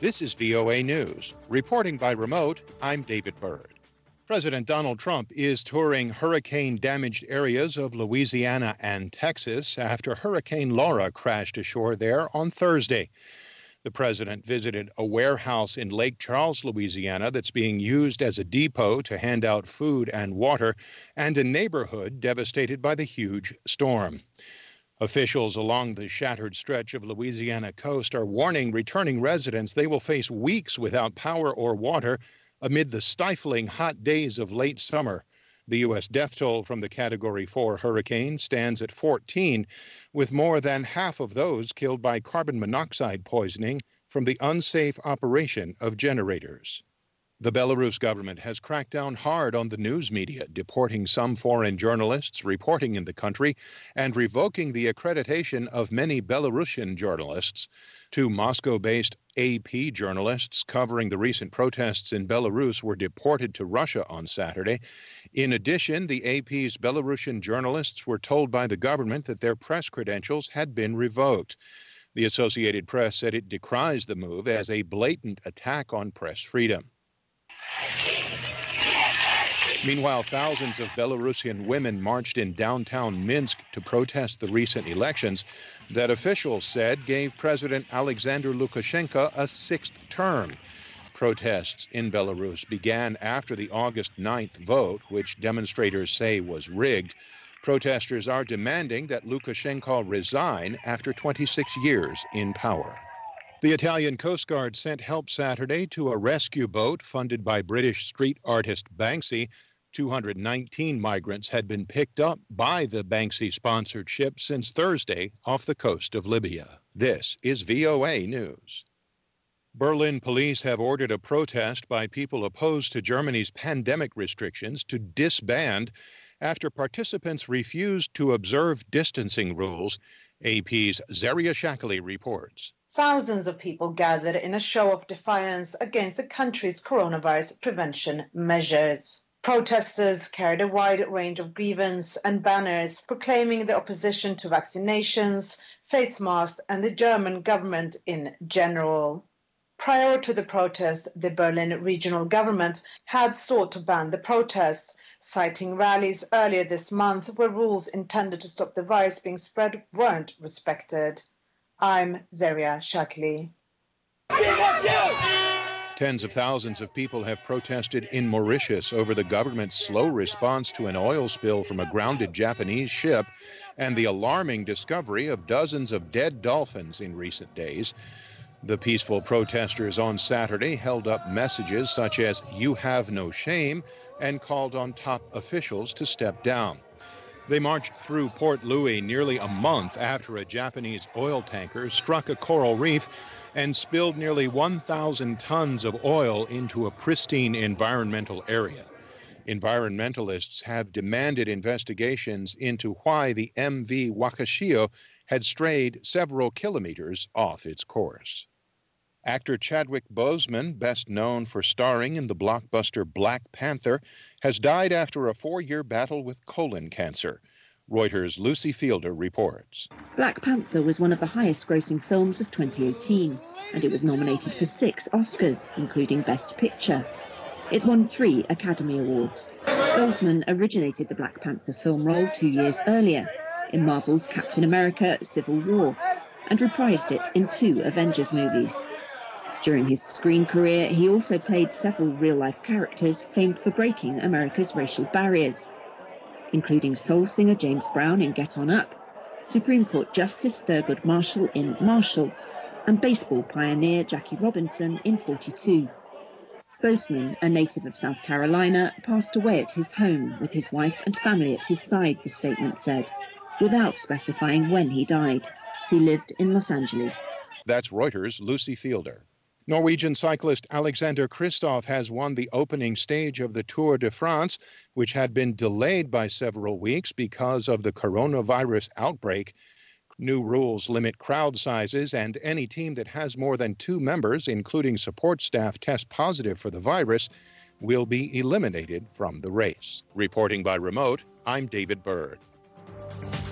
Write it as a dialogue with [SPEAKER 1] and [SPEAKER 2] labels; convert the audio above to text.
[SPEAKER 1] This is VOA News. Reporting by remote, I'm David Byrd. President Donald Trump is touring hurricane-damaged areas of Louisiana and Texas after Hurricane Laura crashed ashore there on Thursday. The president visited a warehouse in Lake Charles, Louisiana, that's being used as a depot to hand out food and water, and a neighborhood devastated by the huge storm. Officials along the shattered stretch of Louisiana coast are warning returning residents they will face weeks without power or water amid the stifling hot days of late summer. The U.S. death toll from the Category 4 hurricane stands at 14, with more than half of those killed by carbon monoxide poisoning from the unsafe operation of generators. The Belarus government has cracked down hard on the news media, deporting some foreign journalists reporting in the country and revoking the accreditation of many Belarusian journalists. Two Moscow-based AP journalists covering the recent protests in Belarus were deported to Russia on Saturday. In addition, the AP's Belarusian journalists were told by the government that their press credentials had been revoked. The Associated Press said it decries the move as a blatant attack on press freedom. Meanwhile, thousands of Belarusian women marched in downtown Minsk to protest the recent elections that officials said gave President Alexander Lukashenko a sixth term. Protests in Belarus began after the August 9th vote, which demonstrators say was rigged. Protesters are demanding that Lukashenko resign after 26 years in power. The Italian Coast Guard sent help Saturday to a rescue boat funded by British street artist Banksy. 219 migrants had been picked up by the Banksy-sponsored ship since Thursday off the coast of Libya. This is VOA News. Berlin police have ordered a protest by people opposed to Germany's pandemic restrictions to disband after participants refused to observe distancing rules. AP's Zaria Shakali reports.
[SPEAKER 2] Thousands of people gathered in a show of defiance against the country's coronavirus prevention measures. Protesters carried a wide range of grievances and banners proclaiming the opposition to vaccinations, face masks, and the German government in general. Prior to the protest, the Berlin regional government had sought to ban the protests, citing rallies earlier this month where rules intended to stop the virus being spread weren't respected. I'm Zaria Shakali.
[SPEAKER 1] Tens of thousands of people have protested in Mauritius over the government's slow response to an oil spill from a grounded Japanese ship and the alarming discovery of dozens of dead dolphins in recent days. The peaceful protesters on Saturday held up messages such as "You have no shame" and called on top officials to step down. They marched through Port Louis nearly a month after a Japanese oil tanker struck a coral reef and spilled nearly 1,000 tons of oil into a pristine environmental area. Environmentalists have demanded investigations into why the MV Wakashio had strayed several kilometers off its course. Actor Chadwick Boseman, best known for starring in the blockbuster Black Panther, has died after a 4-year battle with colon cancer. Reuters' Lucy Fielder reports.
[SPEAKER 3] Black Panther was one of the highest-grossing films of 2018, and it was nominated for 6 Oscars, including Best Picture. It won 3 Academy Awards. Boseman originated the Black Panther film role 2 years earlier, in Marvel's Captain America: Civil War, and reprised it in 2 Avengers movies. During his screen career, he also played several real-life characters famed for breaking America's racial barriers, including soul singer James Brown in Get On Up, Supreme Court Justice Thurgood Marshall in Marshall, and baseball pioneer Jackie Robinson in 42. Boseman, a native of South Carolina, passed away at his home with his wife and family at his side, the statement said, without specifying when he died. He lived in Los Angeles.
[SPEAKER 1] That's Reuters' Lucy Fielder. Norwegian cyclist Alexander Kristoff has won the opening stage of the Tour de France, which had been delayed by several weeks because of the coronavirus outbreak. New rules limit crowd sizes, and any team that has more than 2 members, including support staff, test positive for the virus will be eliminated from the race. Reporting by remote, I'm David Byrd.